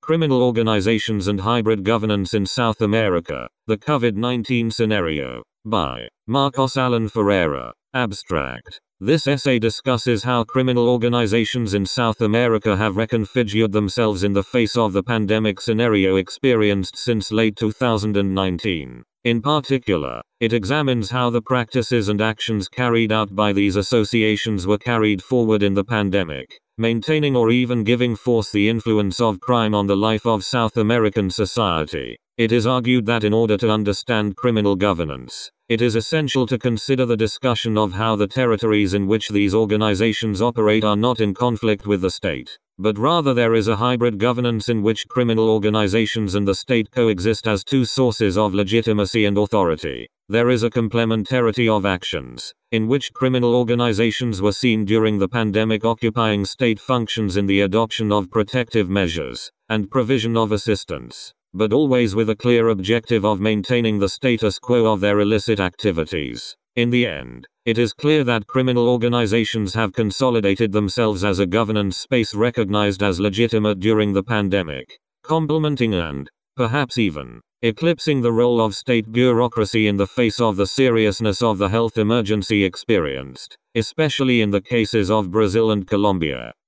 Criminal Organizations and Hybrid Governance in South America, the COVID-19 Scenario, by Marcos Allen Ferreira. Abstract. This essay discusses how criminal organizations in South America have reconfigured themselves in the face of the pandemic scenario experienced since late 2019. In particular, it examines how the practices and actions carried out by these associations were carried forward in the pandemic, maintaining or even giving force the influence of crime on the life of South American society. It is argued that in order to understand criminal governance, it is essential to consider the discussion of how the territories in which these organizations operate are not in conflict with the state, but rather there is a hybrid governance in which criminal organizations and the state coexist as two sources of legitimacy and authority. There is a complementarity of actions, in which criminal organizations were seen during the pandemic occupying state functions in the adoption of protective measures and provision of assistance, but always with a clear objective of maintaining the status quo of their illicit activities. In the end, it is clear that criminal organizations have consolidated themselves as a governance space recognized as legitimate during the pandemic, complementing and, perhaps even, eclipsing the role of state bureaucracy in the face of the seriousness of the health emergency experienced, especially in the cases of Brazil and Colombia.